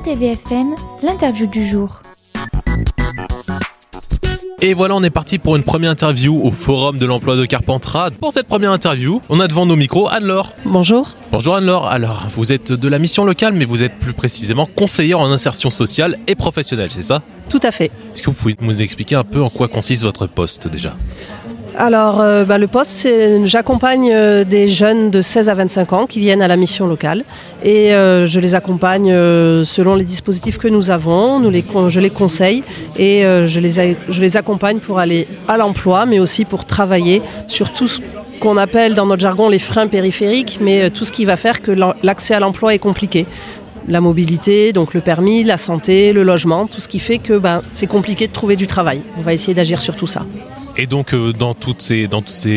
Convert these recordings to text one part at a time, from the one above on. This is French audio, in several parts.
TVFM, l'interview du jour. Et voilà, on est parti pour une première interview au Forum de l'emploi de Carpentras. Pour cette première interview, on a devant nos micros Anne-Laure. Bonjour. Bonjour Anne-Laure. Alors, vous êtes de la mission locale, mais vous êtes plus précisément conseillère en insertion sociale et professionnelle, c'est ça ? Tout à fait. Est-ce que vous pouvez nous expliquer un peu en quoi consiste votre poste déjà ? Alors, le poste, c'est j'accompagne des jeunes de 16 à 25 ans qui viennent à la mission locale et je les accompagne selon les dispositifs que nous avons. Je les conseille et je les accompagne pour aller à l'emploi, mais aussi pour travailler sur tout ce qu'on appelle dans notre jargon les freins périphériques, mais tout ce qui va faire que l'accès à l'emploi est compliqué. La mobilité, donc le permis, la santé, le logement, tout ce qui fait que c'est compliqué de trouver du travail. On va essayer d'agir sur tout ça. Et donc, dans toutes ces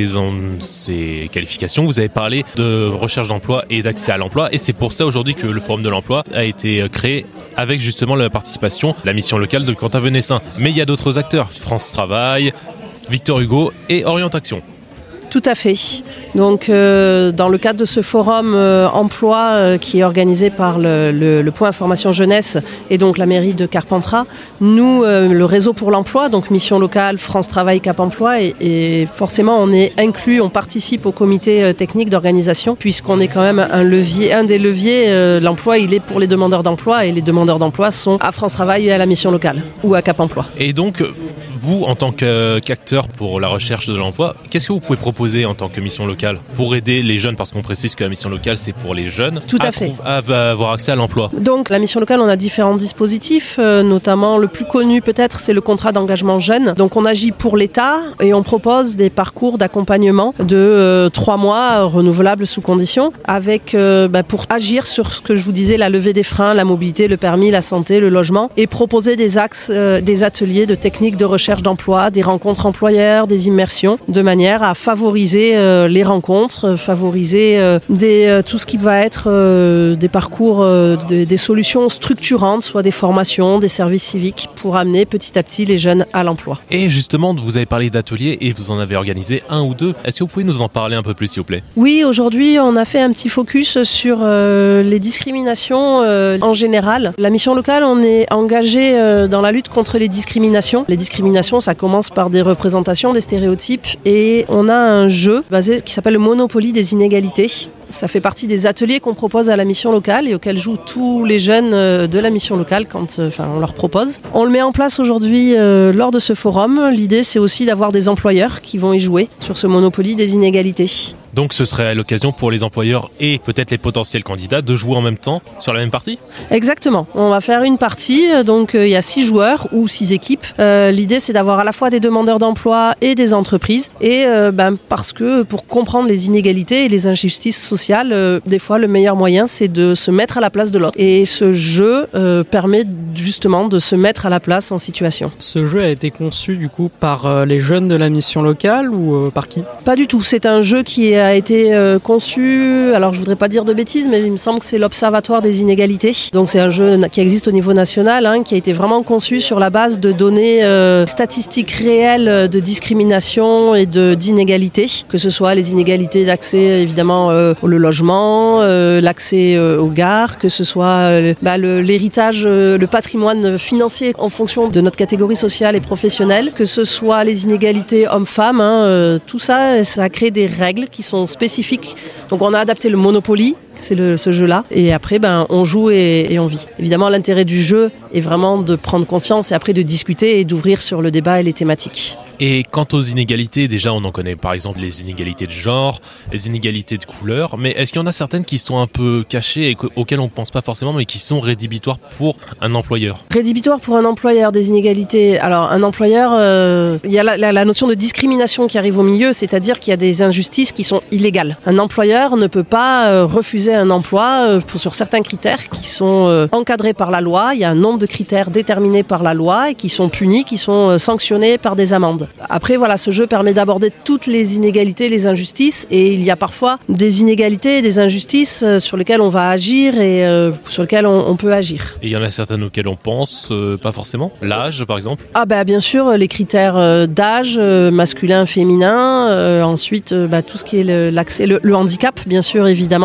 qualifications, vous avez parlé de recherche d'emploi et d'accès à l'emploi. Et c'est pour ça aujourd'hui que le Forum de l'emploi a été créé avec justement la participation de la mission locale de Quentin Venessin. Mais il y a d'autres acteurs, France Travail, Victor Hugo et Orient Action. Tout à fait. Donc, dans le cadre de ce forum emploi qui est organisé par le Point Information Jeunesse et donc la mairie de Carpentras, nous, le réseau pour l'emploi, donc mission locale, France Travail, Cap Emploi, et forcément on est inclus, on participe au comité technique d'organisation puisqu'on est quand même un des leviers. L'emploi, il est pour les demandeurs d'emploi et les demandeurs d'emploi sont à France Travail et à la mission locale ou à Cap Emploi. Et donc, vous, en tant qu'acteur pour la recherche de l'emploi, qu'est-ce que vous pouvez proposer en tant que mission locale pour aider les jeunes, parce qu'on précise que la mission locale, c'est pour les jeunes, à avoir accès à l'emploi? Donc, la mission locale, on a différents dispositifs, notamment le plus connu peut-être, c'est le contrat d'engagement jeune. Donc, on agit pour l'État et on propose des parcours d'accompagnement de 3 mois renouvelables sous condition, avec pour agir sur ce que je vous disais, la levée des freins, la mobilité, le permis, la santé, le logement, et proposer des axes, des ateliers de techniques de recherche d'emploi, des rencontres employeurs, des immersions, de manière à favoriser les rencontres, favoriser tout ce qui va être des parcours, des solutions structurantes, soit des formations, des services civiques, pour amener petit à petit les jeunes à l'emploi. Et justement, vous avez parlé d'ateliers et vous en avez organisé 1 ou 2. Est-ce que vous pouvez nous en parler un peu plus, s'il vous plaît ? Oui, aujourd'hui, on a fait un petit focus sur les discriminations en général. La mission locale, on est engagé dans la lutte contre les discriminations. Les discriminations, ça commence par des représentations, des stéréotypes, et on a un jeu qui s'appelle le Monopoly des inégalités. Ça fait partie des ateliers qu'on propose à la mission locale et auxquels jouent tous les jeunes de la mission locale quand on leur propose. On le met en place aujourd'hui lors de ce forum. L'idée, c'est aussi d'avoir des employeurs qui vont y jouer sur ce Monopoly des inégalités. Donc ce serait l'occasion pour les employeurs et peut-être les potentiels candidats de jouer en même temps sur la même partie ? Exactement. On va faire une partie, donc il y a 6 joueurs ou 6 équipes. L'idée, c'est d'avoir à la fois des demandeurs d'emploi et des entreprises. Et parce que pour comprendre les inégalités et les injustices sociales, des fois le meilleur moyen, c'est de se mettre à la place de l'autre. Et ce jeu permet justement de se mettre à la place en situation. Ce jeu a été conçu du coup par les jeunes de la mission locale ou par qui ? Pas du tout. C'est un jeu qui a été conçu, alors je voudrais pas dire de bêtises, mais il me semble que c'est l'Observatoire des inégalités. Donc c'est un jeu qui existe au niveau national, qui a été vraiment conçu sur la base de données statistiques réelles de discrimination et d'inégalités, que ce soit les inégalités d'accès évidemment au logement, l'accès aux gares, que ce soit l'héritage, le patrimoine financier en fonction de notre catégorie sociale et professionnelle, que ce soit les inégalités hommes-femmes, tout ça, ça a créé des règles qui sont spécifiques. Donc on a adapté le Monopoly, c'est ce jeu-là, et après on joue et on vit. Évidemment, l'intérêt du jeu est vraiment de prendre conscience et après de discuter et d'ouvrir sur le débat et les thématiques. Et quant aux inégalités, déjà on en connaît par exemple les inégalités de genre, les inégalités de couleur, mais est-ce qu'il y en a certaines qui sont un peu cachées et auxquelles on ne pense pas forcément, mais qui sont rédhibitoires pour un employeur ? Rédhibitoire pour un employeur, des inégalités. Alors un employeur, il y a la notion de discrimination qui arrive au milieu, c'est-à-dire qu'il y a des injustices qui sont illégales. Un employeur ne peut pas refuser un emploi sur certains critères qui sont encadrés par la loi. Il y a un nombre de critères déterminés par la loi et qui sont punis, qui sont sanctionnés par des amendes. Après, voilà, ce jeu permet d'aborder toutes les inégalités, les injustices, et il y a parfois des inégalités, des injustices sur lesquelles on va agir et sur lesquelles on peut agir. Et il y en a certaines auxquelles on pense, pas forcément. L'âge, par exemple ? Ah bien sûr, les critères d'âge, masculin, féminin, ensuite tout ce qui est l'accès, le handicap, bien sûr, évidemment. Les handicaps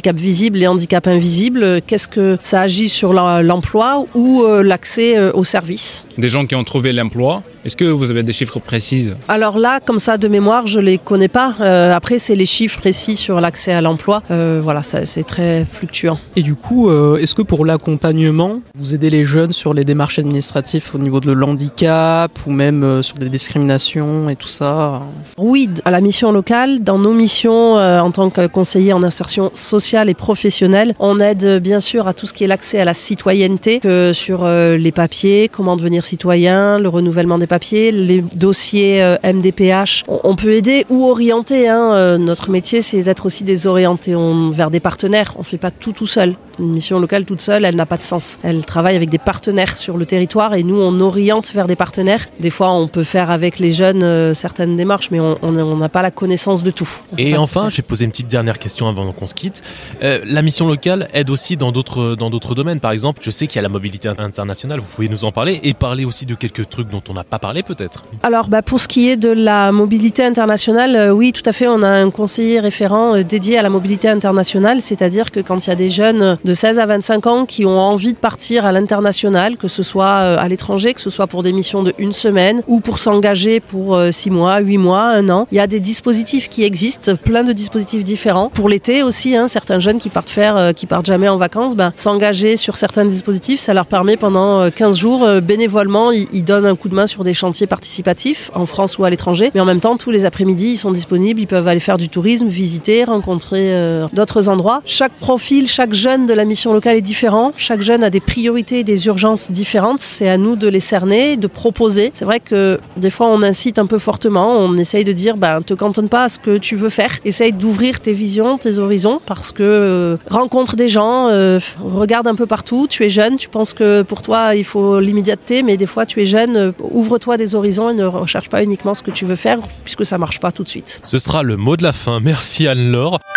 handicap visible et handicap invisible. Qu'est-ce que ça agit sur l'emploi ou l'accès aux services? Des gens qui ont trouvé l'emploi, est-ce que vous avez des chiffres précis? Alors là, comme ça, de mémoire, je les connais pas. Après, c'est les chiffres précis sur l'accès à l'emploi. Voilà, c'est très fluctuant. Et du coup, est-ce que pour l'accompagnement, vous aidez les jeunes sur les démarches administratives au niveau de l'handicap ou même sur des discriminations et tout ça? Oui, à la mission locale, dans nos missions en tant que conseiller en insertion sociale et professionnelle, on aide bien sûr à tout ce qui est l'accès à la citoyenneté, que sur les papiers, comment devenir citoyen, le renouvellement des papiers, les dossiers MDPH. On peut aider ou orienter. Notre métier, c'est d'être aussi désorienté vers des partenaires. On ne fait pas tout seul. Une mission locale toute seule, elle n'a pas de sens. Elle travaille avec des partenaires sur le territoire et nous, on oriente vers des partenaires. Des fois, on peut faire avec les jeunes certaines démarches, mais on n'a pas la connaissance de tout. Et enfin, j'ai posé une petite dernière question avant qu'on se quitte. La mission locale aide aussi dans d'autres domaines. Par exemple, je sais qu'il y a la mobilité internationale, vous pouvez nous en parler et parler aussi de quelques trucs dont on n'a pas parlé peut-être. Alors, pour ce qui est de la mobilité internationale, oui, tout à fait, on a un conseiller référent dédié à la mobilité internationale, c'est-à-dire que quand il y a des jeunes de 16 à 25 ans qui ont envie de partir à l'international, que ce soit à l'étranger, que ce soit pour des missions de 1 semaine ou pour s'engager pour 6 mois, 8 mois, 1 an. Il y a des dispositifs qui existent, plein de dispositifs différents. Pour l'été aussi, certains jeunes qui partent jamais en vacances, s'engager sur certains dispositifs, ça leur permet pendant 15 jours, bénévolement, ils donnent un coup de main sur des chantiers participatifs en France ou à l'étranger. Mais en même temps, tous les après-midi, ils sont disponibles, ils peuvent aller faire du tourisme, visiter, rencontrer d'autres endroits. Chaque profil, chaque jeune de la mission locale est différent. Chaque jeune a des priorités et des urgences différentes. C'est à nous de les cerner, de proposer. C'est vrai que des fois, on incite un peu fortement. On essaye de dire, te cantonne pas à ce que tu veux faire. Essaye d'ouvrir tes visions, tes horizons, parce que rencontre des gens, regarde un peu partout. Tu es jeune, tu penses que pour toi, il faut l'immédiateté, mais des fois, tu es jeune. Ouvre-toi des horizons et ne recherche pas uniquement ce que tu veux faire, puisque ça marche pas tout de suite. Ce sera le mot de la fin. Merci Anne-Laure.